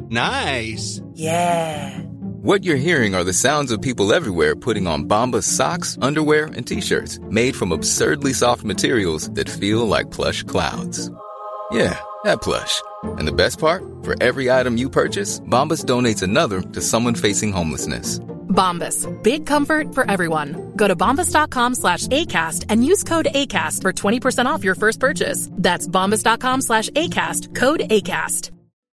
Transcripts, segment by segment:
Nice. Yeah. What you're hearing are the sounds of people everywhere putting on Bombas socks, underwear, and T-shirts made from absurdly soft materials that feel like plush clouds. Yeah, that plush. And the best part? For every item you purchase, Bombas donates another to someone facing homelessness. Bombas. Big comfort for everyone. Go to bombas.com/ACAST and use code ACAST for 20% off your first purchase. That's bombas.com/ACAST. Code ACAST.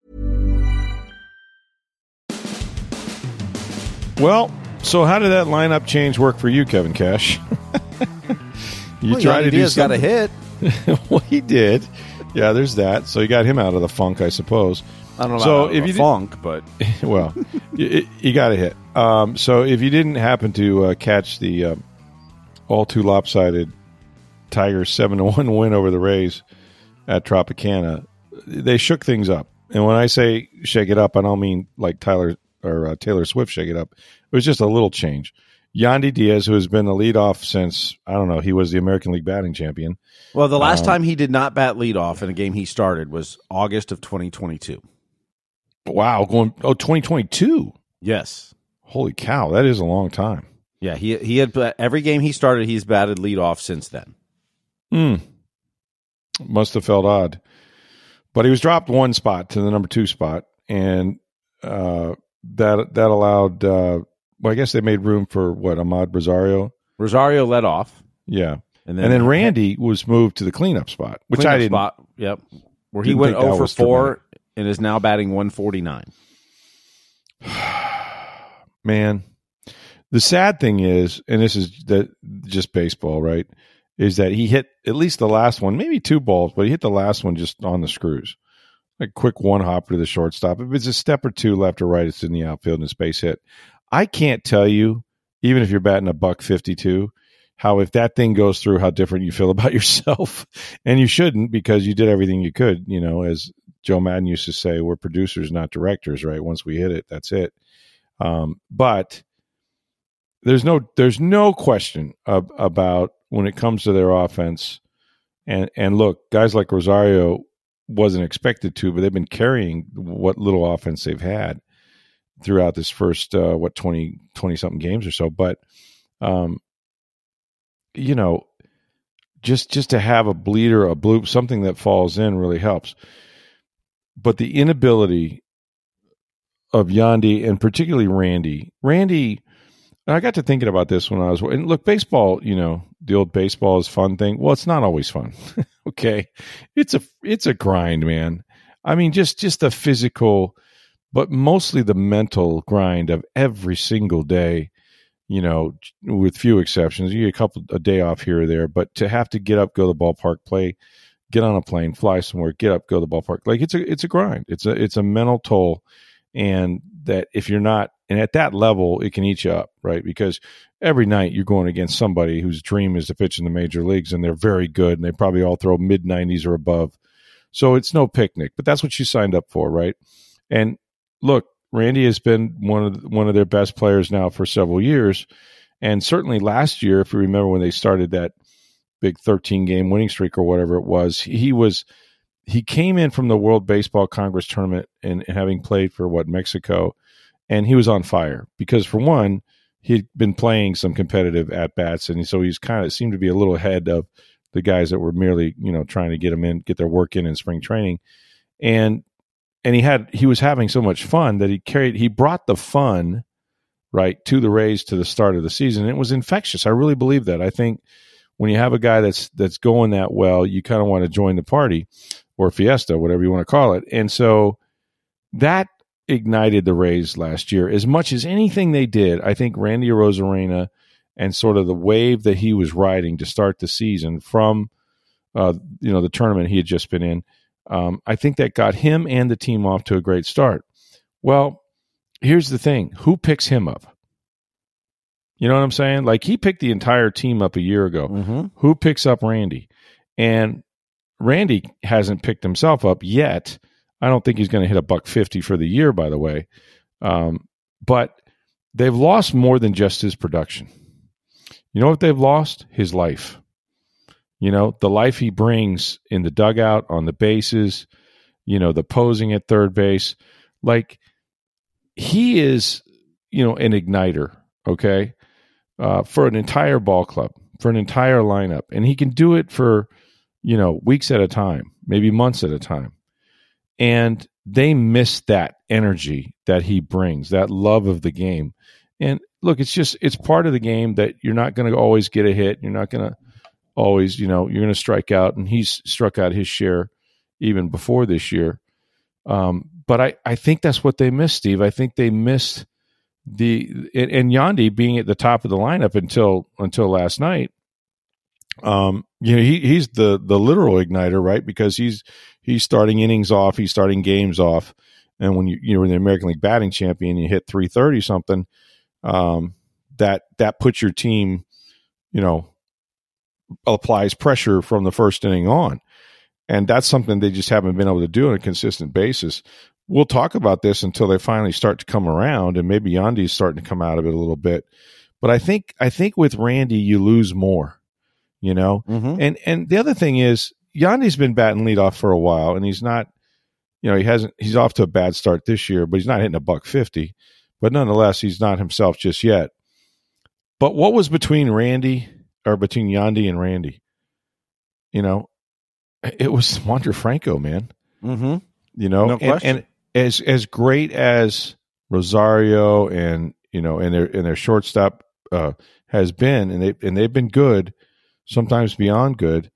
Well, so how did that lineup change work for you, Kevin Cash? You tried to do something. Got a hit. Well, he did. Yeah, there's that. So you got him out of the funk, I suppose. I don't know so about if you funk, but well, you got a hit. So if you didn't happen to catch the all too lopsided Tigers 7-1 win over the Rays at Tropicana, they shook things up. And when I say shake it up, I don't mean like Taylor Swift shake it up. It was just a little change. Yandy Diaz, who has been the leadoff since, I don't know, he was the American League batting champion. Well, the last time he did not bat leadoff in a game he started was August of 2022. Wow, 2022? Yes. Holy cow, that is a long time. Yeah, he had every game he started, he's batted leadoff since then. Must have felt odd. But he was dropped one spot to the number 2 spot, and that allowed I guess they made room for Ahmad Rosario. Rosario led off. Yeah. And then Randy was moved to the cleanup spot, which I didn't. Yep. Where he went 0 for 4 and is now batting 149. Man, the sad thing is, and this is just baseball, right, is that he hit at least the last one, maybe 2 balls, but he hit the last one just on the screws. Like quick one hopper to the shortstop. If it's a step or 2 left or right, it's in the outfield and it's base hit. I can't tell you, even if you're batting $152, how if that thing goes through, how different you feel about yourself. And you shouldn't, because you did everything you could. You know, as Joe Madden used to say, we're producers, not directors, right? Once we hit it, that's it. But there's no question about when it comes to their offense. And look, guys like Rosario wasn't expected to, but they've been carrying what little offense they've had throughout this first 20 something games or so. But you know, just to have a bleeder, a bloop, something that falls in really helps. But the inability of Yandy, and particularly Randy, I got to thinking about this when I was, and look, baseball, you know, the old baseball is fun thing. Well, it's not always fun. Okay. It's a grind, man. I mean, just the physical, but mostly the mental grind of every single day, you know, with few exceptions. You get a day off here or there, but to have to get up, go to the ballpark, play, get on a plane, fly somewhere, get up, go to the ballpark. Like it's a grind. It's a mental toll. And that if you're not, and at that level, it can eat you up, right? Because every night you're going against somebody whose dream is to pitch in the major leagues, and they're very good, and they probably all throw mid-90s or above. So it's no picnic, but that's what you signed up for, right? And look, Randy has been one of their best players now for several years, and certainly last year, if you remember when they started that big 13-game winning streak or whatever it was, he came in from the World Baseball Congress tournament and having played for Mexico, and he was on fire because, for one, he'd been playing some competitive at bats, and so he's kind of seemed to be a little ahead of the guys that were merely, you know, trying to get their work in spring training, and he was having so much fun that he brought the fun right to the Rays to the start of the season. And it was infectious. I really believe that. I think when you have a guy that's going that well, you kind of want to join the party, or fiesta, whatever you want to call it. And so that ignited the Rays last year as much as anything they did. I think Randy Arozarena and sort of the wave that he was riding to start the season from the tournament he had just been in, I think that got him and the team off to a great start. Well, here's the thing. Who picks him up? You know what I'm saying? Like, he picked the entire team up a year ago. Mm-hmm. Who picks up Randy? And Randy hasn't picked himself up yet. I don't think he's going to hit $150 for the year, by the way. But they've lost more than just his production. You know what they've lost? His life. You know, the life he brings in the dugout, on the bases, you know, the posing at third base. Like, he is, an igniter, okay, for an entire ball club, for an entire lineup. And he can do it for, weeks at a time, maybe months at a time. And they miss that energy that he brings, that love of the game. And look, it's part of the game that you're not going to always get a hit. You're not going to always, you're going to strike out. And he's struck out his share even before this year. But I think that's what they missed, Steve. I think they missed and Yandy being at the top of the lineup until last night. He's the literal igniter, right? Because he's starting innings off, he's starting games off. And when you're the American League batting champion, you hit 330 something, that puts your team, applies pressure from the first inning on. And that's something they just haven't been able to do on a consistent basis. We'll talk about this until they finally start to come around, and maybe Yandy's starting to come out of it a little bit. But I think with Randy, you lose more, Mm-hmm. And the other thing is, Yandy's been batting leadoff for a while, and he's not, he's off to a bad start this year, but he's not hitting $150. But nonetheless, he's not himself just yet. But what was between Yandy and Randy? It was Wander Franco, man. Mm-hmm. No question. And as great as Rosario and their shortstop has been, and they've been good, sometimes beyond good.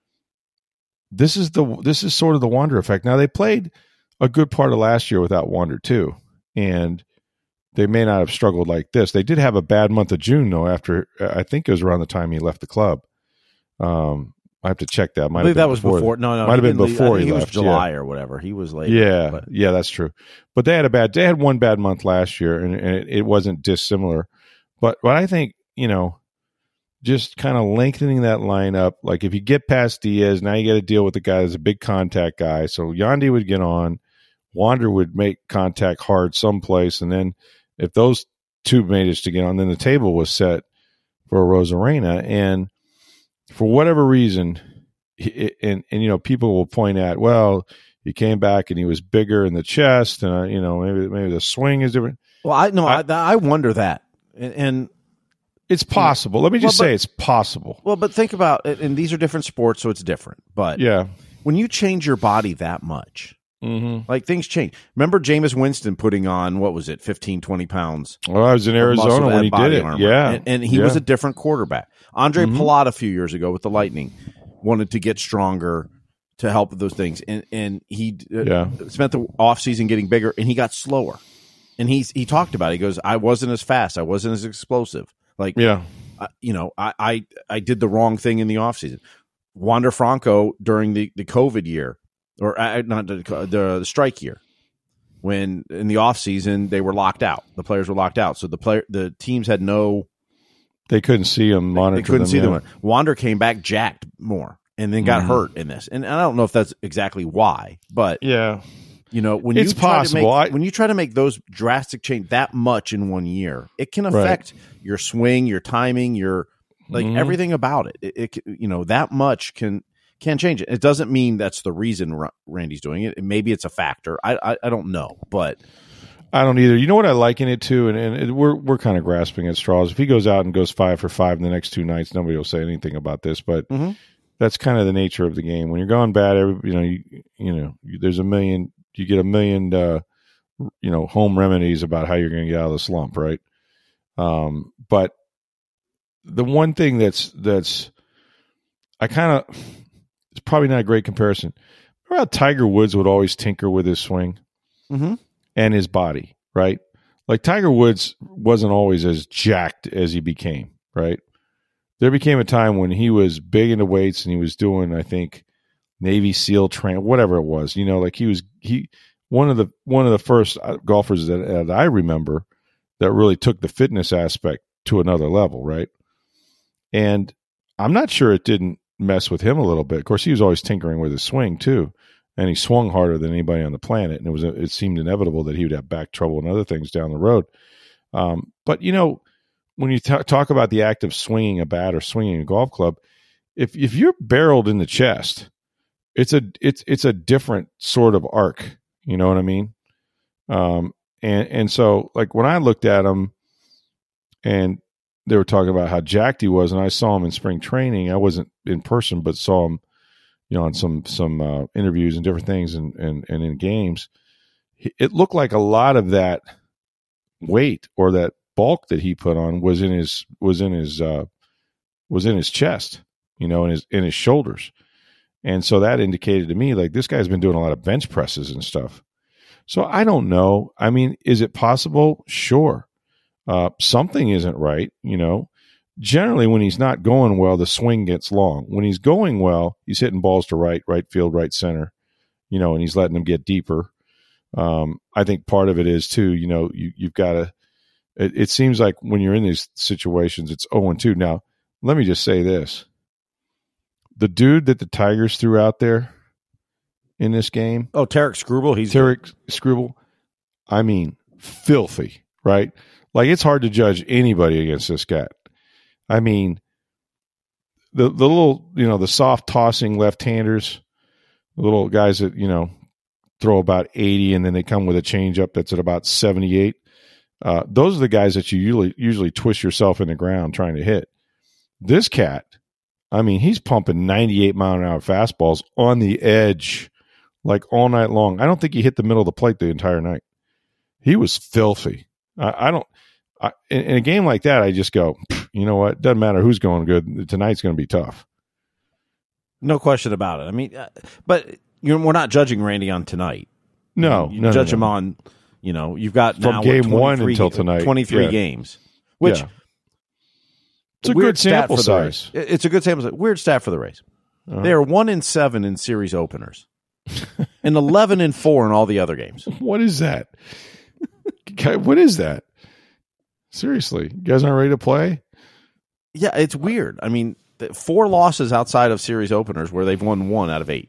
This is sort of the Wander effect. Now, they played a good part of last year without Wander too, and they may not have struggled like this. They did have a bad month of June though. After I think it was around the time he left the club. I have to check that. I believe that was before. No, might have been before he left. Was July or whatever. He was late. Yeah, yeah, that's true. But they had one bad month last year, and it wasn't dissimilar. But I think just kind of lengthening that lineup. Like if you get past Diaz, now you got to deal with the guy that's a big contact guy. So Yandy would get on, Wander would make contact hard someplace, and then if those two managed to get on, then the table was set for Rosarena. And for whatever reason, and people will point at, well, he came back and he was bigger in the chest, and maybe the swing is different. Well, I wonder that, and it's possible. Let me just say it's possible. Well, but think about it, and these are different sports, so it's different. But yeah, when you change your body that much, mm-hmm. like things change. Remember Jameis Winston putting on, what was it, 15, 20 pounds? Well, I was in Arizona when he did it. Armor. Yeah. And he was a different quarterback. Andre Palat a few years ago with the Lightning wanted to get stronger to help with those things. And he spent the offseason getting bigger, and he got slower. And he talked about it. He goes, I wasn't as fast. I wasn't as explosive. Like, I did the wrong thing in the offseason. Wander Franco during the COVID year, or not the strike year, when in the offseason they were locked out. The players were locked out. So the teams had no... They couldn't see them, monitor them. They couldn't see them. Wander came back jacked more and then got hurt in this. And I don't know if that's exactly why, but yeah, when it's possible. When you try to make those drastic change that much in 1 year, it can affect your swing, your timing, your everything about it. It that much can change it. It doesn't mean that's the reason Randy's doing it. Maybe it's a factor. I don't know, but. I don't either. You know what I liken it to, and we're kind of grasping at straws. If he goes out and goes 5 for 5 in the next 2 nights, nobody will say anything about this. But that's kind of the nature of the game. When you're going bad, there's a million. You get a million, home remedies about how you're going to get out of the slump, right? But the one thing that's I kind of, it's probably not a great comparison. Remember how Tiger Woods would always tinker with his swing? Mm-hmm. And his body, right? Like Tiger Woods wasn't always as jacked as he became, right? There became a time when he was big into weights and he was doing, I think, Navy SEAL training, whatever it was. Like he one of the first golfers that I remember that really took the fitness aspect to another level, right? And I'm not sure it didn't mess with him a little bit. Of course, he was always tinkering with his swing too. And he swung harder than anybody on the planet, and it seemed inevitable that he would have back trouble and other things down the road. But when you talk about the act of swinging a bat or swinging a golf club, if you're barreled in the chest, it's a different sort of arc. You know what I mean? And so, like, when I looked at him and they were talking about how jacked he was, and I saw him in spring training. I wasn't in person, but saw him, on some interviews and different things and in games. It looked like a lot of that weight or that bulk that he put on was in his chest, in his shoulders. And so that indicated to me, like, this guy's been doing a lot of bench presses and stuff. So I don't know. I mean, is it possible? Sure. Something isn't right, Generally, when he's not going well, the swing gets long. When he's going well, he's hitting balls to right field, right center, and he's letting them get deeper. I think part of it is, too, you've got to – it seems like when you're in these situations, it's 0-2. Now, let me just say this. The dude that the Tigers threw out there in this game. Oh, Tarik Skubal. Tarik Skubal. I mean, filthy, right? Like, it's hard to judge anybody against this guy. I mean, the little, the soft tossing left-handers, the little guys that, throw about 80 and then they come with a changeup that's at about 78. Those are the guys that you usually twist yourself in the ground trying to hit. This cat, I mean, he's pumping 98-mile-an-hour fastballs on the edge, like, all night long. I don't think he hit the middle of the plate the entire night. He was filthy. In a game like that, I just go, you know what? Doesn't matter who's going good. Tonight's going to be tough. No question about it. I mean, but we're not judging Randy on tonight. No, you judge him on, you've got from now game one until tonight, 23 games, which it's a good sample size. It's a good sample size. Weird stat for the Rays. They are 1-7 in series openers, and 11-4 in all the other games. What is that? What is that? Seriously, you guys aren't ready to play? Yeah, it's weird. I mean, 4 losses outside of series openers where they've won 1 out of 8.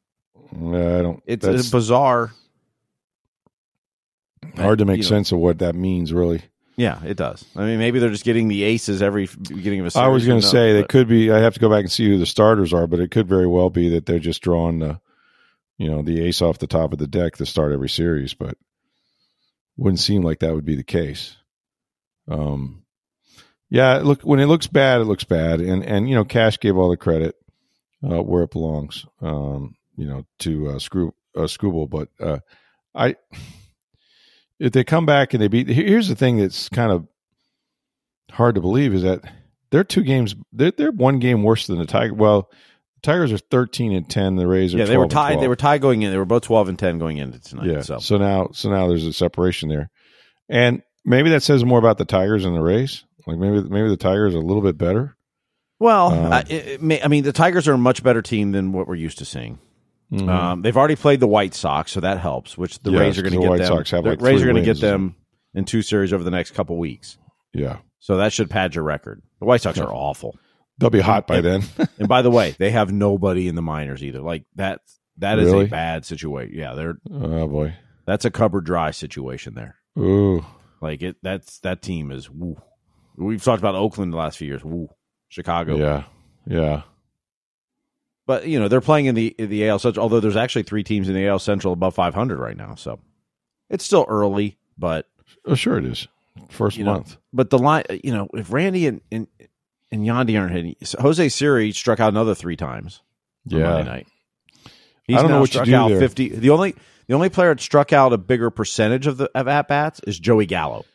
It's bizarre. Hard to make sense of what that means, really. Yeah, it does. I mean, maybe they're just getting the aces every beginning of a series. I was going to say they could be. I have to go back and see who the starters are, but it could very well be that they're just drawing the ace off the top of the deck to start every series, but wouldn't seem like that would be the case. Yeah, look, when it looks bad, it looks bad, and Cash gave all the credit where it belongs, to Skubal, but if they come back and they beat, here's the thing that's kind of hard to believe is that they're 2 games, they're 1 game worse than the Tigers. Well, the Tigers are 13-10, the Rays are 12. They were tied. They were tied going in. They were both 12-10 going into tonight. Yeah. So now there's a separation there, and maybe that says more about the Tigers than the Rays. Like maybe the Tigers are a little bit better. Well, I mean, the Tigers are a much better team than what we're used to seeing. Mm-hmm. They've already played the White Sox, so that helps. Which the Rays are going to get them. The Rays are going to get them in 2 series over the next couple weeks. Yeah, so that should pad your record. The White Sox are awful. They'll be hot by then. And by the way, they have nobody in the minors either. Like that is really? A bad situation. Yeah, they're. Oh boy, that's a cupboard dry situation there. Ooh, like that team is. Woo. We've talked about Oakland the last few years. Woo. Chicago. Yeah. But they're playing in the AL Central. Although there's actually 3 teams in the AL Central above 500 right now, so it's still early. But sure it is. First month. But the line, if Randy and Yandy aren't hitting, Jose Siri struck out another 3 times. On Monday night. He's I don't know what struck you do out there. 50. The only player that struck out a bigger percentage of at bats is Joey Gallo.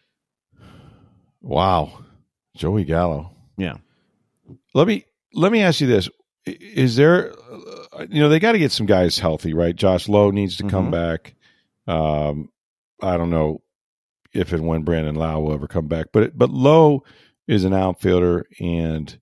Wow, Joey Gallo. Yeah. Let me ask you this: is there, they got to get some guys healthy, right? Josh Lowe needs to come back. I don't know if and when Brandon Lau will ever come back, but Lowe is an outfielder, and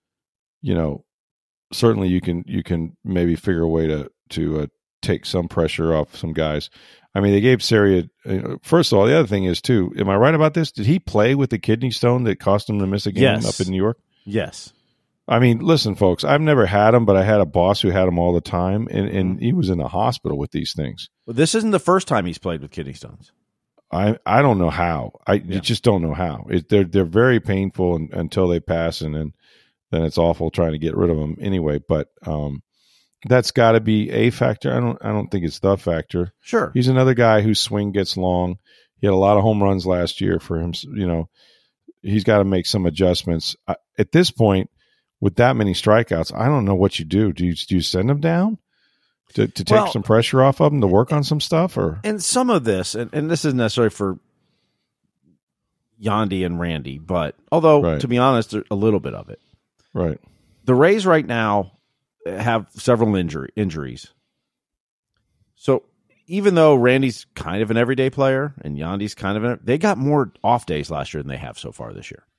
certainly you can maybe figure a way to take some pressure off some guys. I mean, they gave Sari first of all, the other thing is, too, am I right about this? Did he play with the kidney stone that cost him to miss a game up in New York? Yes. I mean, listen, folks, I've never had him, but I had a boss who had him all the time, and he was in the hospital with these things. Well, this isn't the first time he's played with kidney stones. I don't know how. You just don't know how. They're very painful until they pass, and then it's awful trying to get rid of them anyway. But that's got to be a factor. I don't think it's the factor. Sure. He's another guy whose swing gets long. He had a lot of home runs last year for him. He's got to make some adjustments. At this point, with that many strikeouts, I don't know what you do. Do you send him down to take some pressure off of him to work on some stuff? And some of this, and this isn't necessarily for Yandy and Randy, but although, to be honest, a little bit of it. Right. The Rays right now have several injuries. So even though Randy's kind of an everyday player and Yandy's kind of they got more off days last year than they have so far this year.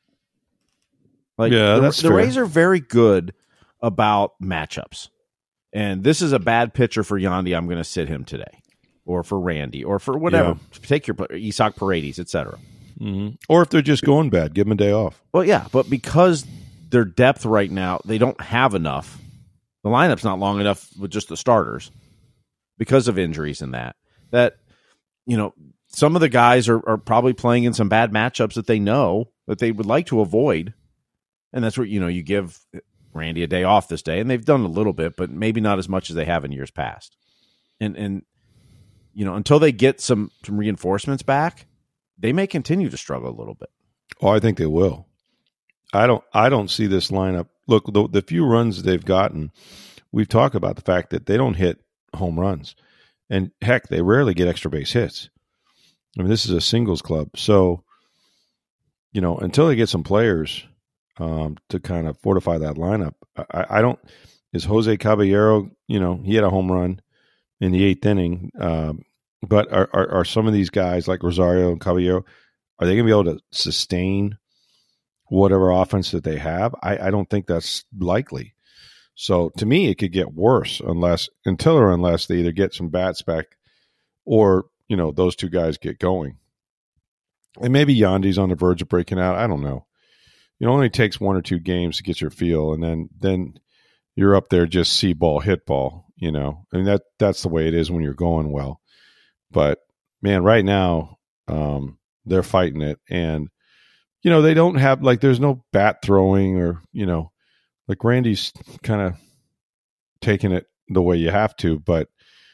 The Rays are very good about matchups. And this is a bad pitcher for Yandy. I'm going to sit him today. Or for Randy. Or for whatever. Yeah. Take your Isaac Paredes, etc. Mm-hmm. Or if they're just going bad, give them a day off. Well, yeah. But because their depth right now, they don't have enough. The lineup's not long enough with just the starters because of injuries and that, some of the guys are probably playing in some bad matchups that they know that they would like to avoid. And that's where, you give Randy a day off this day, and they've done a little bit, but maybe not as much as they have in years past. And until they get some reinforcements back, they may continue to struggle a little bit. Oh, I think they will. I don't see this lineup. Look, the few runs they've gotten, we've talked about the fact that they don't hit home runs. And heck, they rarely get extra base hits. I mean, this is a singles club. So, until they get some players to kind of fortify that lineup, I don't – is Jose Caballero, he had a home run in the 8th inning. But are some of these guys like Rosario and Caballero, are they going to be able to sustain whatever offense that they have? I don't think that's likely. So to me, it could get worse unless they either get some bats back or, those two guys get going. And maybe Yandy's on the verge of breaking out. I don't know. It only takes 1 or 2 games to get your feel, and then you're up there just see ball, hit ball, I mean, that's the way it is when you're going well. But, man, right now they're fighting it. And, they don't have, there's no bat throwing or, Randy's kind of taking it the way you have to. But,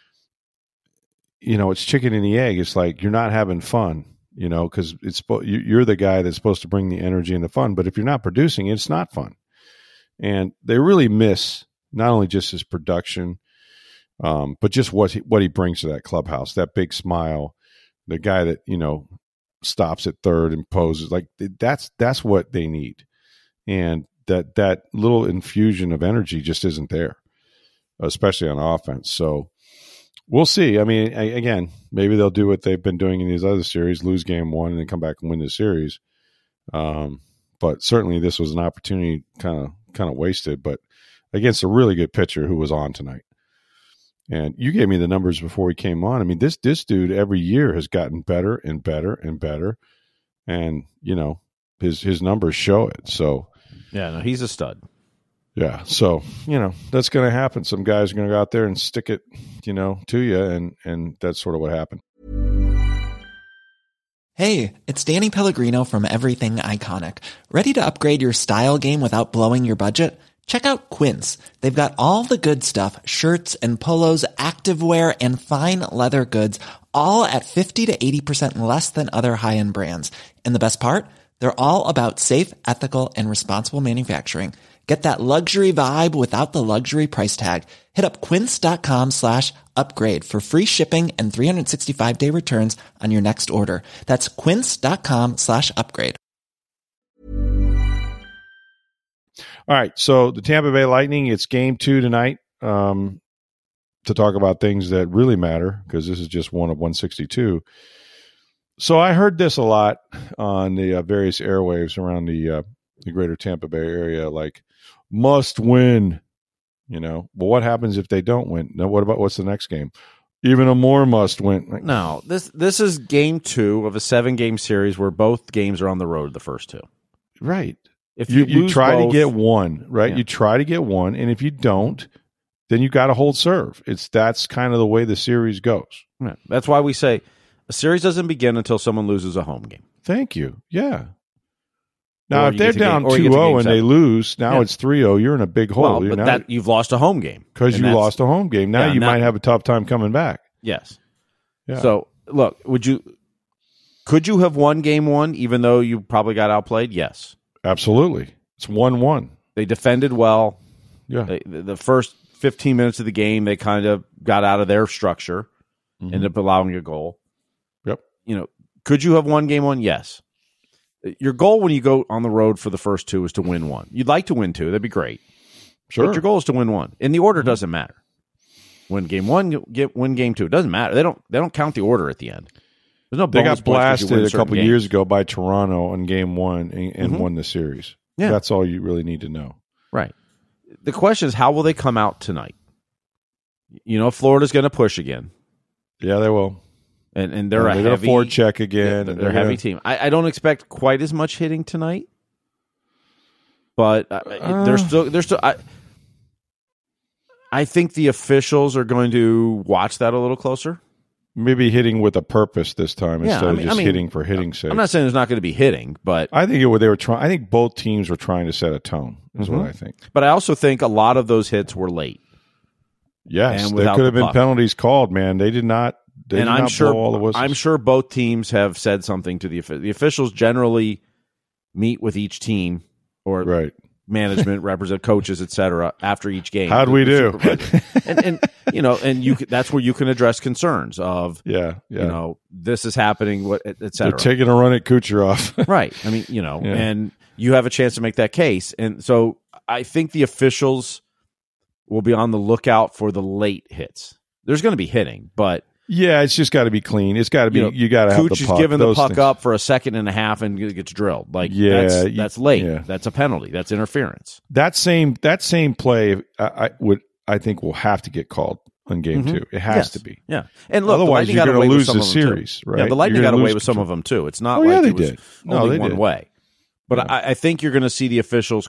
it's chicken and the egg. It's like you're not having fun, because you're the guy that's supposed to bring the energy and the fun. But if you're not producing, it's not fun. And they really miss not only just his production, but just what he brings to that clubhouse, that big smile, the guy that, stops at third and poses. That's what they need. And that little infusion of energy just isn't there, especially on offense. So we'll see. I mean, again, maybe they'll do what they've been doing in these other series, lose game 1 and then come back and win the series. But certainly this was an opportunity kind of wasted, but against a really good pitcher who was on tonight. And you gave me the numbers before he came on. I mean, this dude every year has gotten better and better and better. And, his numbers show it. So, yeah, no, he's a stud. Yeah. So, that's going to happen. Some guys are going to go out there and stick it, to you. And that's sort of what happened. Hey, it's Danny Pellegrino from Everything Iconic. Ready to upgrade your style game without blowing your budget? Check out Quince. They've got all the good stuff, shirts and polos, activewear, and fine leather goods, all at 50 to 80% less than other high-end brands. And the best part? They're all about safe, ethical, and responsible manufacturing. Get that luxury vibe without the luxury price tag. Hit up quince.com/upgrade for free shipping and 365-day returns on your next order. That's quince.com/upgrade. All right, so the Tampa Bay Lightning, it's game 2 tonight to talk about things that really matter because this is just one of 162. So I heard this a lot on the various airwaves around the greater Tampa Bay area, like must win, But what happens if they don't win? Now, what's the next game? Even a more must win. No, this is game 2 of a 7-game series where both games are on the road. The first 2, right? If you try to get one, right? Yeah. You try to get one, and if you don't, then you got to hold serve. That's kind of the way the series goes. Yeah. That's why we say a series doesn't begin until someone loses a home game. Thank you. Yeah. Now, if they're down 2-0 and they lose, now it's 3-0. You're in a big hole. Well, but you've lost a home game. Because you lost a home game. Now you might have a tough time coming back. Yes. Yeah. So, look, could you have won game one even though you probably got outplayed? Yes. Absolutely. It's 1-1. They defended well. Yeah. The first 15 minutes of the game, they kind of got out of their structure, ended up allowing a goal. Yep. Could you have won game one? Yes. Your goal when you go on the road for the first two is to win one. You'd like to win two. That'd be great. Sure. But your goal is to win one. And the order doesn't matter. Win game one, win game two. It doesn't matter. They don't count the order at the end. There's no bonus. They got blasted a couple years ago by Toronto in game one and won the series. Yeah. That's all you really need to know. Right. The question is, how will they come out tonight? Florida's going to push again. Yeah, they will. And they're a heavy forecheck again. They're a heavy team. I don't expect quite as much hitting tonight, but they're still. I think the officials are going to watch that a little closer. Maybe hitting with a purpose this time instead of just hitting for hitting's sake. I'm not saying there's not going to be hitting, but I think they were trying. I think both teams were trying to set a tone. Is what I think. But I also think a lot of those hits were late. Yes, there could have been penalties called. Man, they did not. I'm sure both teams have said something to the officials. Generally meet with each team or management, represent coaches, etc. after each game. How'd we do? and that's where you can address concerns of this is happening, etc. They're taking a run at Kucherov, right? I mean, and you have a chance to make that case, and so I think the officials will be on the lookout for the late hits. There's going to be hitting, but. Yeah, it's just got to be clean. It's got to be. You got to have the puck. Cooch is giving the puck up for a second and a half and it gets drilled. That's late. Yeah. That's a penalty. That's interference. That same play, I think will have to get called on game two. It has to be. Yeah, and look, otherwise you're going to lose the series, right? Yeah, the Lightning got away with some of them too. It's not like it was only one way. But I think you're going to see the officials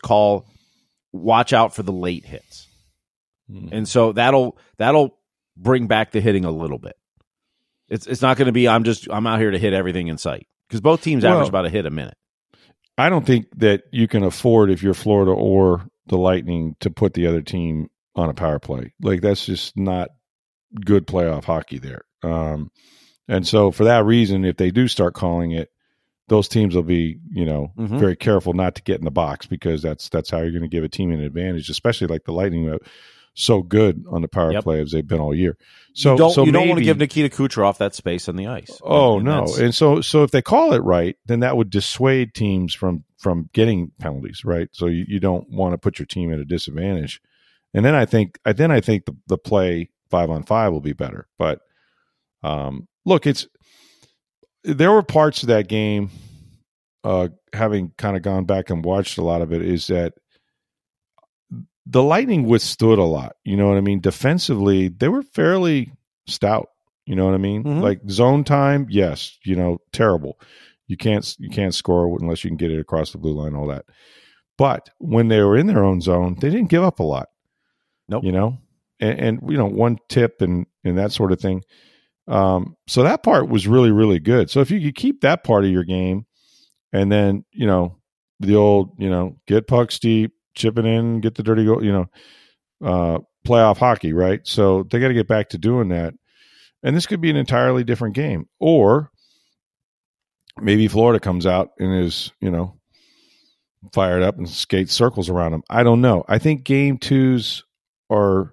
watch out for the late hits, and so that'll bring back the hitting a little bit. It's not going to be I'm out here to hit everything in sight because both teams average about a hit a minute. I don't think that you can afford, if you're Florida or the Lightning, to put the other team on a power play. Like, that's just not good playoff hockey there. And so for that reason, if they do start calling it, those teams will be, very careful not to get in the box because that's how you're going to give a team an advantage, especially like the Lightning. So good on the power play as they've been all year. So you don't want to give Nikita Kucherov that space on the ice. Oh, no. And so if they call it right, then that would dissuade teams from getting penalties, right? So you don't want to put your team at a disadvantage. And then I think the play 5-on-5 will be better. But look, there were parts of that game, having kind of gone back and watched a lot of it, is that the Lightning withstood a lot. You know what I mean? Defensively, they were fairly stout. You know what I mean? Like zone time, yes, terrible. You can't score unless you can get it across the blue line, all that. But when they were in their own zone, they didn't give up a lot. Nope. And one tip and that sort of thing. So that part was really, really good. So if you could keep that part of your game, and then the old get pucks deep, chip it in, get the dirty goal, playoff hockey, right? So they got to get back to doing that. And this could be an entirely different game. Or maybe Florida comes out and is, fired up and skates circles around them. I don't know. I think game twos are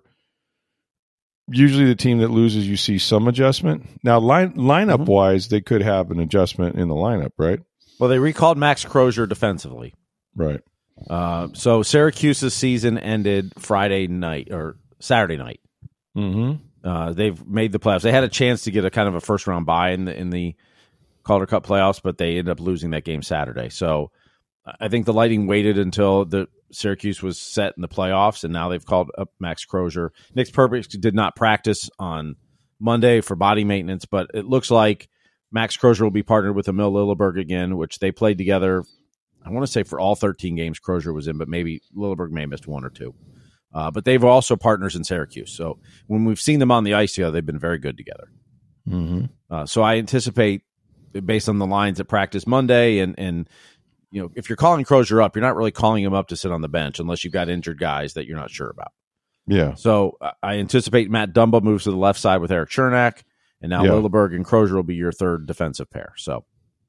usually the team that loses, you see some adjustment. Now, lineup-wise, they could have an adjustment in the lineup, right? Well, they recalled Max Crozier defensively. Right. So Syracuse's season ended Friday night or Saturday night. Mm-hmm. They've made the playoffs. They had a chance to get a kind of a first round bye in the Calder Cup playoffs, but they ended up losing that game Saturday. So I think the Lightning waited until the Syracuse was set in the playoffs, and now they've called up Max Crozier. Nick Perpich did not practice on Monday for body maintenance, but it looks like Max Crozier will be partnered with Emil Lilleberg again, which they played together. I want to say for all 13 games Crozier was in, but maybe Lilleberg may have missed one or two. But they've also partners in Syracuse. So when we've seen them on the ice together, they've been very good together. Mm-hmm. So I anticipate, based on the lines at practice Monday and if you're calling Crozier up, you're not really calling him up to sit on the bench unless you've got injured guys that you're not sure about. Yeah. So I anticipate Matt Dumba moves to the left side with Eric Chernak, and now Lilleberg and Crozier will be your third defensive pair. So,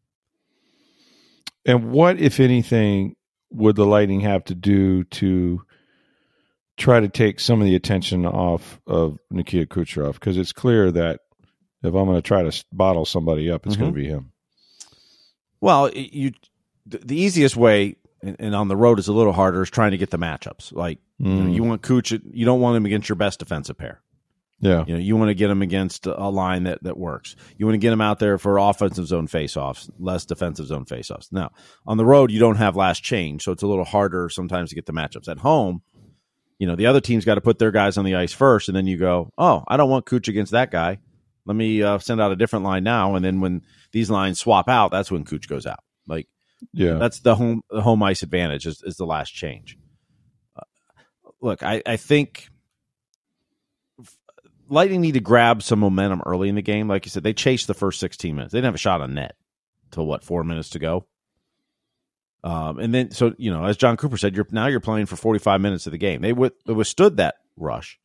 and what, if anything, would the Lightning have to do to try to take some of the attention off of Nikita Kucherov? Because it's clear that if I'm going to try to bottle somebody up, it's going to be him. Well, the easiest way, and on the road is a little harder, is trying to get the matchups. Like, you want Kuch, you don't want him against your best defensive pair. Yeah. You want to get him against a line that works. You want to get him out there for offensive zone faceoffs, less defensive zone faceoffs. Now, on the road, you don't have last change, so it's a little harder sometimes to get the matchups. At home, the other team's got to put their guys on the ice first, and then you go, oh, I don't want Kuch against that guy. Let me send out a different line now, and then when these lines swap out, that's when Kuch goes out. Like, that's the home ice advantage is the last change. Look, I think Lightning need to grab some momentum early in the game. Like you said, they chased the first 16 minutes. They didn't have a shot on net till 4 minutes to go. And then, so, as John Cooper said, you're playing for 45 minutes of the game. They withstood that rush.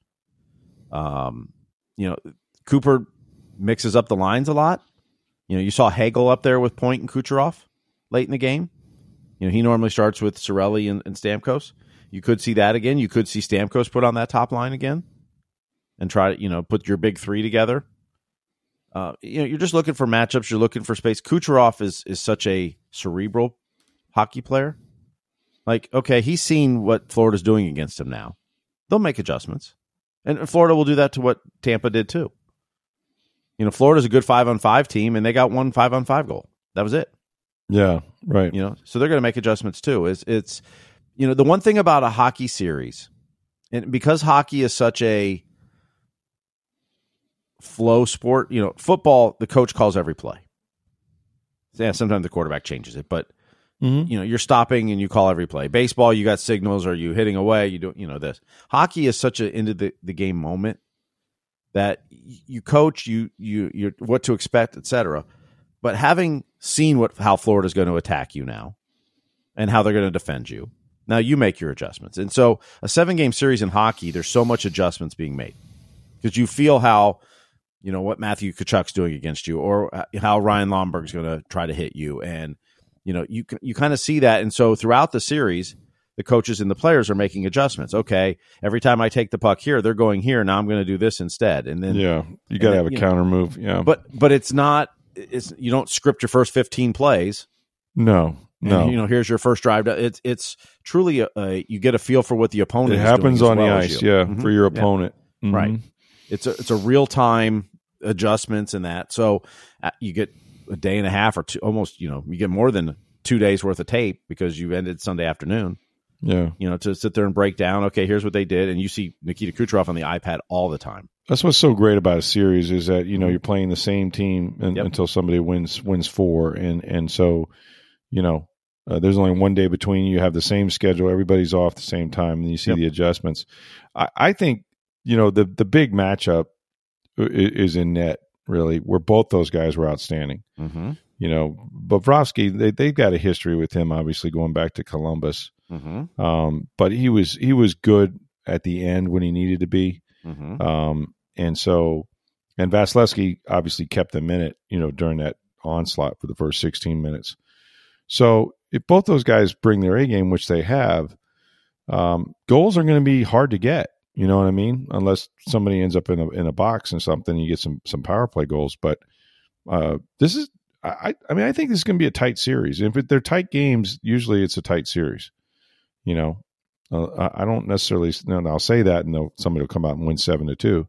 Cooper mixes up the lines a lot. You saw Hagel up there with Point and Kucherov late in the game. He normally starts with Cirelli and Stamkos. You could see that again. You could see Stamkos put on that top line again and try to, put your big three together. You're just looking for matchups. You're looking for space. Kucherov is such a cerebral hockey player. Like, okay, he's seen what Florida's doing against him now. They'll make adjustments. And Florida will do that to what Tampa did too. Florida's a good 5-on-5 team, and they got one 5-on-5 goal. That was it. Yeah, right. So they're going to make adjustments too. It's the one thing about a hockey series, and because hockey is such a flow sport, football, the coach calls every play. Yeah, sometimes the quarterback changes it, but you're stopping and you call every play. Baseball, you got signals. Are you hitting away? You do this. Hockey is such an end of the game moment that you coach, you what to expect, etc. But having seen how Florida's going to attack you now and how they're going to defend you, now you make your adjustments. And so a 7-game series in hockey, there's so much adjustments being made because you feel how, what Matthew Tkachuk's doing against you or how Ryan Lomberg's going to try to hit you. And, you kind of see that. And so throughout the series, the coaches and the players are making adjustments. Okay, every time I take the puck here, they're going here. Now I'm going to do this instead. And then you got to have a counter move. Yeah, but it's not. You don't script your first 15 plays. No. Here's your first drive. It's truly you get a feel for what the opponent. It happens on the ice, for your opponent, right? It's a real time adjustments in that. So you get a day and a half or two, almost. You get more than 2 days worth of tape because you ended Sunday afternoon. Yeah. To sit there and break down, okay, here's what they did. And you see Nikita Kucherov on the iPad all the time. That's what's so great about a series is that, you're playing the same team until somebody wins 4. And so, there's only 1 day between you have the same schedule. Everybody's off the same time and you see the adjustments. I think, the big matchup is in net, really, where both those guys were outstanding. Mm-hmm. Bobrovsky, they've got a history with him, obviously going back to Columbus. Mm-hmm. But he was good at the end when he needed to be. Mm-hmm. And Vasilevsky obviously kept them in it, during that onslaught for the first 16 minutes. So if both those guys bring their A game, which they have, goals are going to be hard to get. You know what I mean? Unless somebody ends up in a box and something, you get some power play goals. But this is, I think this is going to be a tight series. If they're tight games, usually it's a tight series. I don't necessarily. I'll say that, and somebody will come out and win 7-2.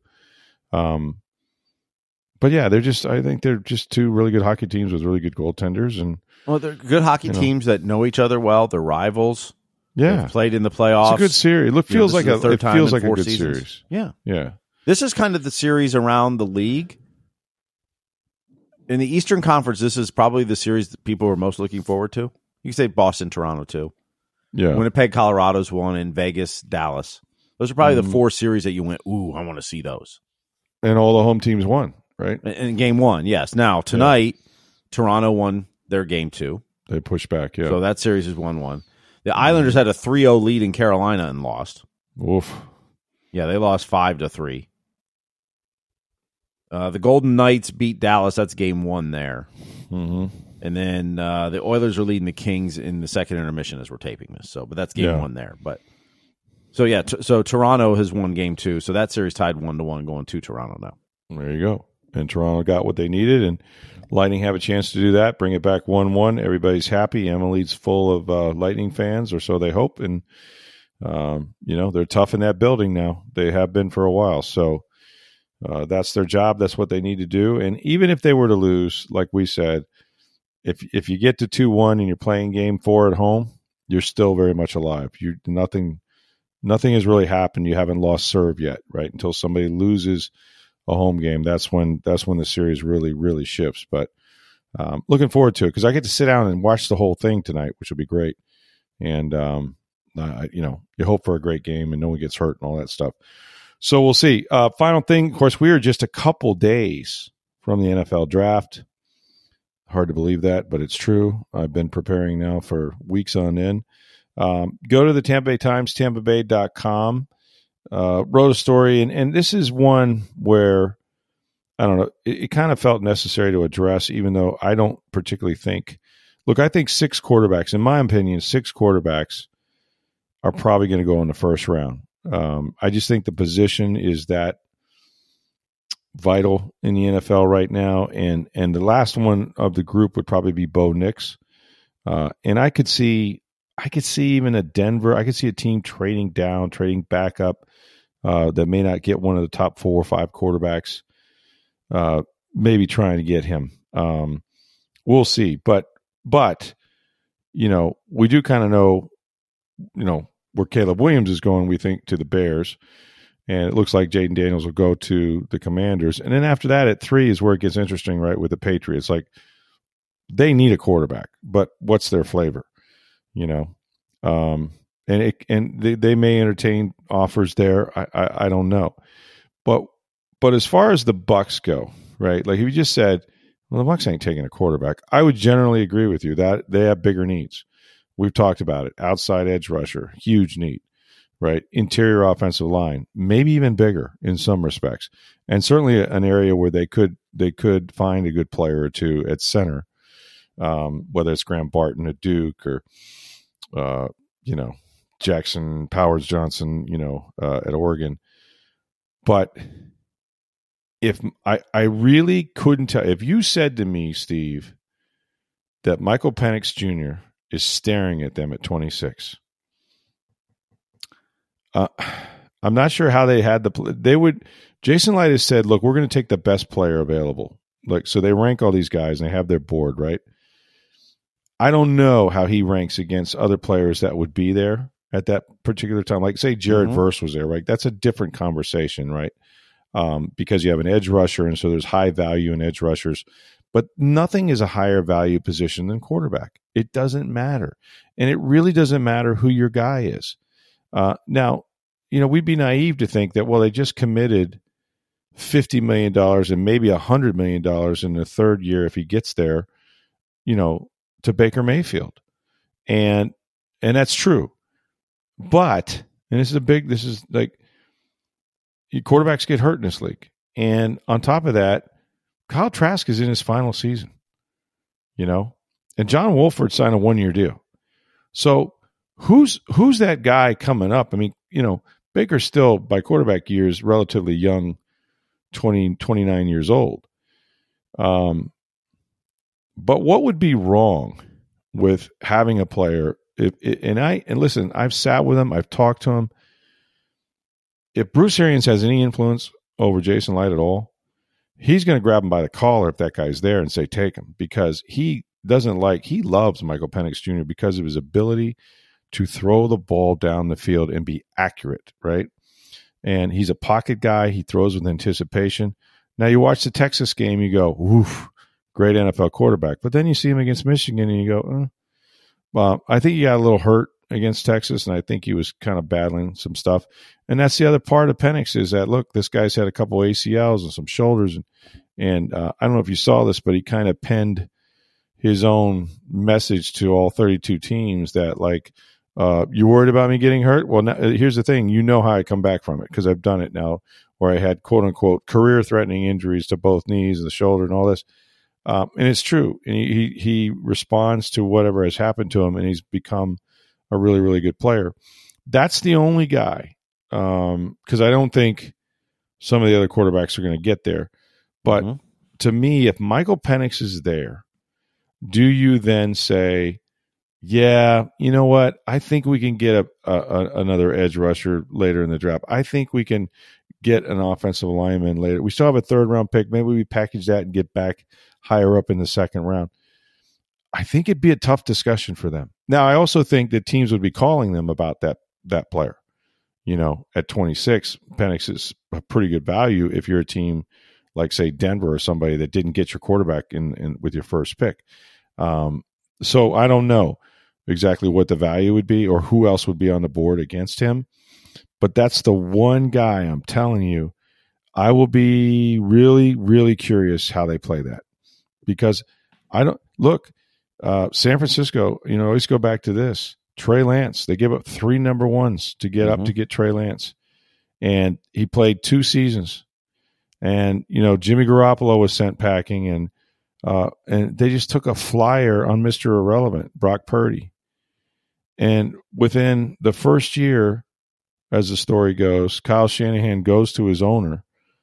But yeah, I think they're just two really good hockey teams with really good goaltenders, and they're good hockey teams that know each other well. They're rivals. Yeah, they've played in the playoffs. It's a good series. It feels like a good seasons. Series. Yeah. This is kind of the series around the league. In the Eastern Conference, this is probably the series that people are most looking forward to. You can say Boston, Toronto too. Yeah, Winnipeg, Colorado's one, and Vegas, Dallas. Those are probably the 4 series that you went, ooh, I want to see those. And all the home teams won, right? In game 1, yes. Now, tonight, Toronto won their game 2. They pushed back, yeah. So that series is 1-1. The Islanders had a 3-0 lead in Carolina and lost. Oof. Yeah, they lost 5-3. The Golden Knights beat Dallas. That's game 1 there. Mm-hmm. And then the Oilers are leading the Kings in the second intermission as we're taping this. So, but that's game 1 there. But so yeah, so Toronto has won game 2. So that series tied 1-1, going to Toronto now. There you go. And Toronto got what they needed, and Lightning have a chance to do that, bring it back 1-1. Everybody's happy. Emily's full of Lightning fans, or so they hope. And they're tough in that building now. They have been for a while. So that's their job. That's what they need to do. And even if they were to lose, like we said, if you get to 2-1 and you're playing game 4 at home, you're still very much alive. Nothing has really happened. You haven't lost serve yet, right? Until somebody loses a home game, that's when the series really, really shifts. But looking forward to it because I get to sit down and watch the whole thing tonight, which will be great. And you hope for a great game and no one gets hurt and all that stuff. So we'll see. Final thing, of course, we are just a couple days from the NFL draft. Hard to believe that, but it's true. I've been preparing now for weeks on end. Go to the Tampa Bay Times, tampabay.com. Wrote a story, and this is one where, I don't know, it kind of felt necessary to address, even though I don't particularly think. Look, I think 6 quarterbacks, in my opinion, 6 quarterbacks are probably going to go in the first round. I just think the position is that vital in the NFL right now, and the last one of the group would probably be Bo Nix. And I could see even a Denver. I could see a team trading down, trading back up that may not get one of the top 4 or 5 quarterbacks. Maybe trying to get him. We'll see. But we do kind of know, where Caleb Williams is going. We think to the Bears, and it looks like Jaden Daniels will go to the Commanders. And then after that, at 3 is where it gets interesting, right? With the Patriots, like they need a quarterback, but what's their flavor? And they may entertain offers there. I don't know, but as far as the Bucs go, right? Like if you just said, well, the Bucs ain't taking a quarterback, I would generally agree with you that they have bigger needs. We've talked about it. Outside edge rusher, huge need, right? Interior offensive line, maybe even bigger in some respects, and certainly an area where they could find a good player or two at center, whether it's Graham Barton at Duke or Jackson Powers Johnson, at Oregon. But if I really couldn't tell, if you said to me, Steve, that Michael Penix Jr. is staring at them at 26, I'm not sure how they had Jason Light has said, look, we're going to take the best player available. Like, so they rank all these guys and they have their board, right? I don't know how he ranks against other players that would be there at that particular time. Like, say, Jared Verse was there, right? That's a different conversation, right? Because you have an edge rusher, and so there's high value in edge rushers. But nothing is a higher value position than quarterback. It doesn't matter. And it really doesn't matter who your guy is. Now, we'd be naive to think that, well, they just committed $50 million and maybe $100 million in the third year if he gets there, to Baker Mayfield. And that's true. But, and this is like, quarterbacks get hurt in this league. And on top of that, Kyle Trask is in his final season, and John Wolford signed a 1-year deal. So who's that guy coming up? I mean, Baker's still, by quarterback years, relatively young, 29 years old. But what would be wrong with having a player? And listen, I've sat with him, I've talked to him. If Bruce Arians has any influence over Jason Light at all, he's going to grab him by the collar if that guy's there and say, take him, because he loves Michael Penix Jr. because of his ability to throw the ball down the field and be accurate, right? And he's a pocket guy. He throws with anticipation. Now you watch the Texas game, you go, oof, great NFL quarterback. But then you see him against Michigan and you go, well, I think he got a little hurt against Texas, and I think he was kind of battling some stuff. And that's the other part of Penix is that, look, this guy's had a couple ACLs and some shoulders. And I don't know if you saw this, but he kind of penned his own message to all 32 teams that, like, you worried about me getting hurt? Well, now, here's the thing. You know how I come back from it because I've done it now where I had, quote unquote, career-threatening injuries to both knees and the shoulder and all this. And it's true. And he responds to whatever has happened to him, and he's become a really, really good player. That's the only guy, because I don't think some of the other quarterbacks are going to get there. But to me, if Michael Penix is there, do you then say, yeah, you know what? I think we can get another edge rusher later in the draft. I think we can get an offensive lineman later. We still have a third-round pick. Maybe we package that and get back higher up in the second round. I think it'd be a tough discussion for them. Now, I also think that teams would be calling them about that player. You know, at 26, Penix is a pretty good value if you're a team like, say, Denver or somebody that didn't get your quarterback in with your first pick. So I don't know exactly what the value would be or who else would be on the board against him. But that's the one guy I'm telling you, I will be really, really curious how they play that. Because I don't look, San Francisco, you know, always go back to this. Trey Lance, they give up 3 number ones to get up to get Trey Lance. And he played 2 seasons. And, you know, Jimmy Garoppolo was sent packing, and they just took a flyer on Mr. Irrelevant, Brock Purdy. And within the first year, as the story goes, Kyle Shanahan goes to his owner,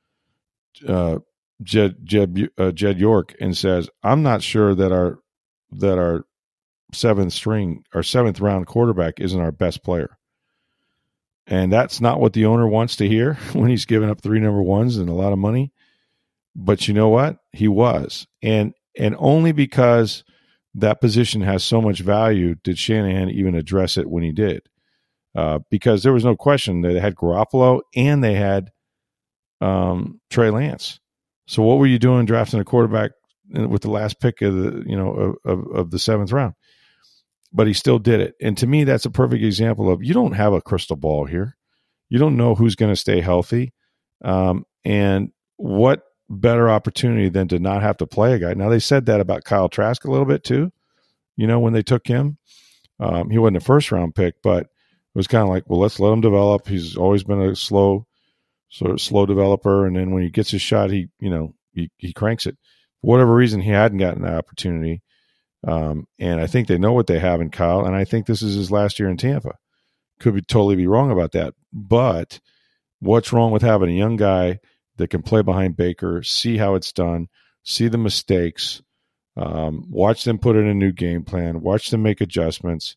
Jed York, and says, "I'm not sure that our seventh round quarterback isn't our best player." And that's not what the owner wants to hear when he's giving up 3 number ones and a lot of money. But you know what? He was. And only because that position has so much value did Shanahan even address it when he did. Because there was no question that they had Garoppolo and they had Trey Lance. So what were you doing drafting a quarterback with the last pick of the of the 7th round? But he still did it. And to me, that's a perfect example of, you don't have a crystal ball here. You don't know who's going to stay healthy. And what better opportunity than to not have to play a guy. Now, they said that about Kyle Trask a little bit too, you know, when they took him. He wasn't a first-round pick, but it was kind of like, well, let's let him develop. He's always been a slow developer. And then when he gets his shot, he cranks it. For whatever reason, he hadn't gotten that opportunity. And I think they know what they have in Kyle, and I think this is his last year in Tampa. Could totally be wrong about that. But what's wrong with having a young guy that can play behind Baker, see how it's done, see the mistakes, watch them put in a new game plan, watch them make adjustments.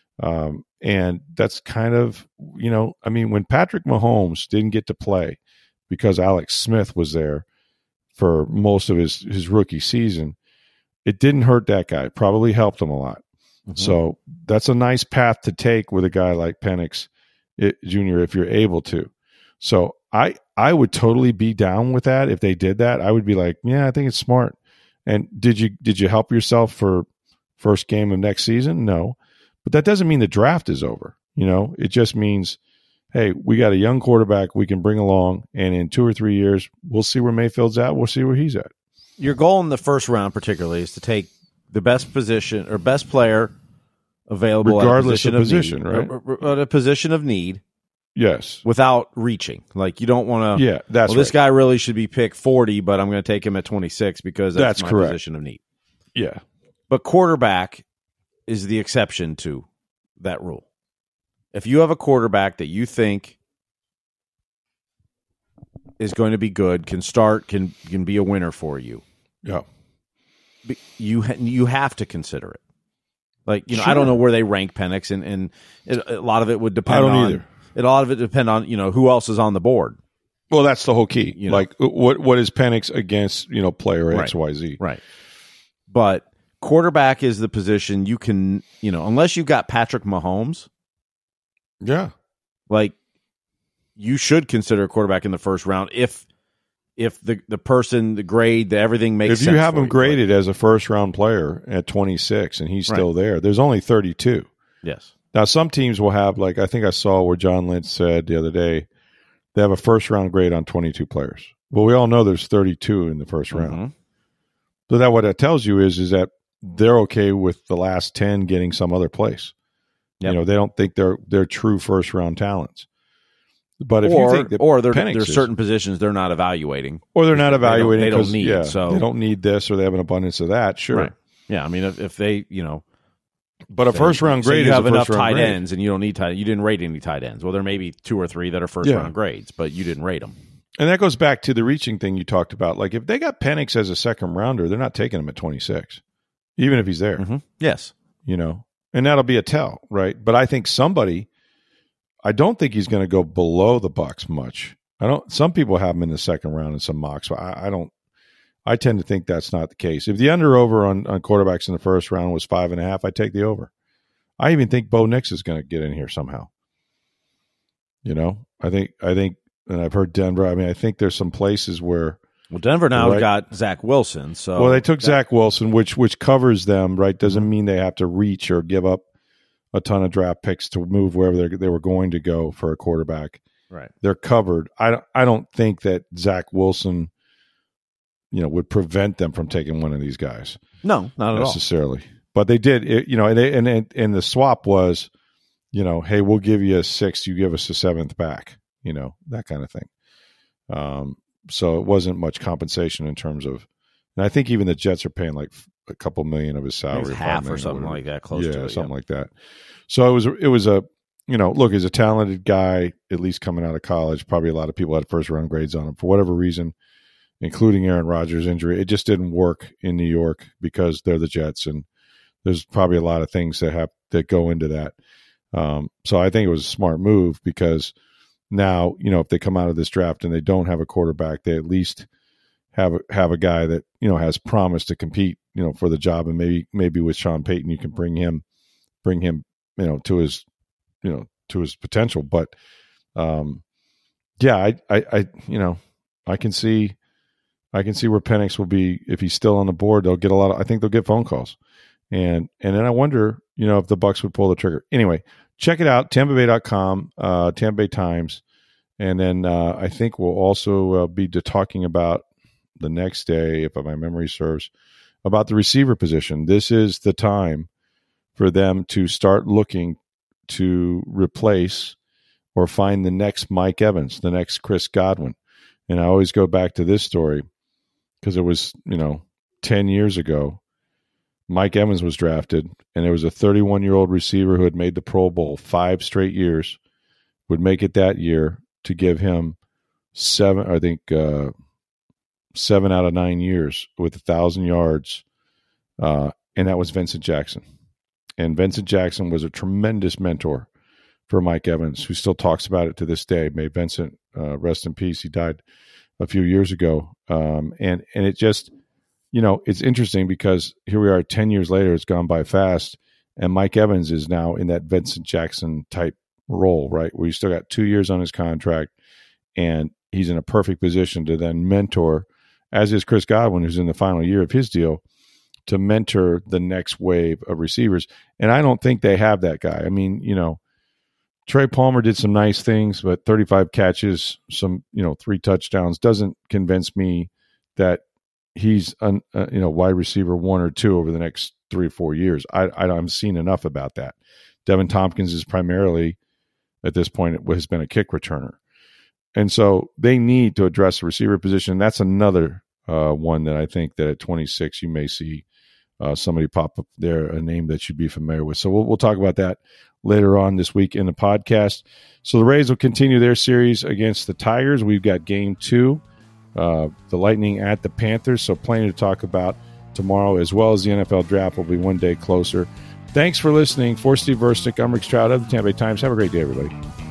And that's kind of, when Patrick Mahomes didn't get to play because Alex Smith was there for most of his rookie season, it didn't hurt that guy. It probably helped him a lot. Mm-hmm. So that's a nice path to take with a guy like Penix Jr. if you're able to. So I would totally be down with that if they did that. I would be like, yeah, I think it's smart. And did you help yourself for first game of next season? No. But that doesn't mean the draft is over. It just means, hey, we got a young quarterback we can bring along, and in 2 or 3 years, we'll see where Mayfield's at. We'll see where he's at. Your goal in the first round, particularly, is to take the best position or best player available, regardless of position, right? At a position of need. Yes, without reaching. Like, you don't want to. Yeah, that's right. This guy really should be picked 40, but I'm going to take him at 26 because that's my correct. Position of need. Yeah, but quarterback is the exception to that rule. If you have a quarterback that you think is going to be good, can start, can be a winner for you, yeah, you have to consider it. Like, sure. I don't know where they rank Penix, and a lot of it would depend. I don't on either. A lot of it depend on who else is on the board. Well, that's the whole key. Like, what is Penix against player XYZ, right? But quarterback is the position you can unless you've got Patrick Mahomes. Yeah, like, you should consider a quarterback in the first round if the person, the grade, everything makes sense. If you have him graded as a first round player at 26 and he's still there, there's only 32. Yes. Now, some teams will have, like, I think I saw where John Lynch said the other day, they have a first round grade on 22 players. Well, we all know there's 32 in the first round. So what that tells you is that they're okay with the last 10 getting some other place. Yep. They don't think they're true first round talents. But if you think that there's certain positions they're not evaluating, or they're not evaluating, they don't need, so they don't need this, or they have an abundance of that. Sure, right. Yeah. I mean, if they, but a first round grade, you have is enough tight ends, and you don't need tight. You didn't rate any tight ends. Well, there may be 2 or 3 that are first round grades, but you didn't rate them. And that goes back to the reaching thing you talked about. Like if they got Penix as a second rounder, they're not taking him at 26, even if he's there. Mm-hmm. Yes, and that'll be a tell, right? But I think I don't think he's going to go below the Bucs much. Some people have him in the second round in some mocks, but I don't. I tend to think that's not the case. If the under-over on quarterbacks in the first round was 5.5, I'd take the over. I even think Bo Nix is going to get in here somehow. I think, and I've heard Denver. I mean, I think there's some places where. Well, Denver now got Zach Wilson. So they took Zach Wilson, which covers them, right? Doesn't mean they have to reach or give up a ton of draft picks to move wherever they were going to go for a quarterback. Right. They're covered. I don't think that Zach Wilson, would prevent them from taking one of these guys. No, not at necessarily. But they did, and the swap was, hey, we'll give you a 6th, you give us a 7th back, that kind of thing. So it wasn't much compensation in terms of, and I think even the Jets are paying like a couple million of his salary, half or something like that, close to it, something like that. So it was a, look, he's a talented guy, at least coming out of college. Probably a lot of people had first round grades on him for whatever reason, including Aaron Rodgers' injury. It just didn't work in New York because they're the Jets, and there's probably a lot of things that go into that. So I think it was a smart move because now, if they come out of this draft and they don't have a quarterback, they at least have a guy that, has promise to compete, for the job. And maybe with Sean Payton, you can bring him, to his potential. But, I can see where Penix will be. If he's still on the board, they'll get I think they'll get phone calls. And then I wonder, if the Bucs would pull the trigger. Anyway, check it out, TampaBay.com, Tampa Bay Times. And then I think we'll also be talking about the next day, if my memory serves, about the receiver position. This is the time for them to start looking to replace or find the next Mike Evans, the next Chris Godwin. And I always go back to this story because it was, 10 years ago. Mike Evans was drafted, and there was a 31-year-old receiver who had made the Pro Bowl 5 straight years, would make it that year to give him 7 out of 9 years with 1,000 yards, and that was Vincent Jackson. And Vincent Jackson was a tremendous mentor for Mike Evans, who still talks about it to this day. May Vincent rest in peace. He died a few years ago, and it just – it's interesting because here we are 10 years later, it's gone by fast, and Mike Evans is now in that Vincent Jackson type role, right? Where he's still got 2 years on his contract, and he's in a perfect position to then mentor, as is Chris Godwin, who's in the final year of his deal, to mentor the next wave of receivers. And I don't think they have that guy. I mean, Trey Palmer did some nice things, but 35 catches, some, 3 touchdowns doesn't convince me that he's wide receiver 1 or 2 over the next 3 or 4 years. I'm seeing enough about that. Devin Tompkins is primarily, at this point, has been a kick returner. And so they need to address the receiver position. That's another one that I think that at 26 you may see somebody pop up there, a name that you'd be familiar with. So we'll talk about that later on this week in the podcast. So the Rays will continue their series against the Tigers. We've got game 2. The Lightning at the Panthers, so plenty to talk about tomorrow, as well as the NFL draft will be one day closer. Thanks for listening. For Steve Versnick, I'm Rick Stroud of the Tampa Bay Times. Have a great day, everybody.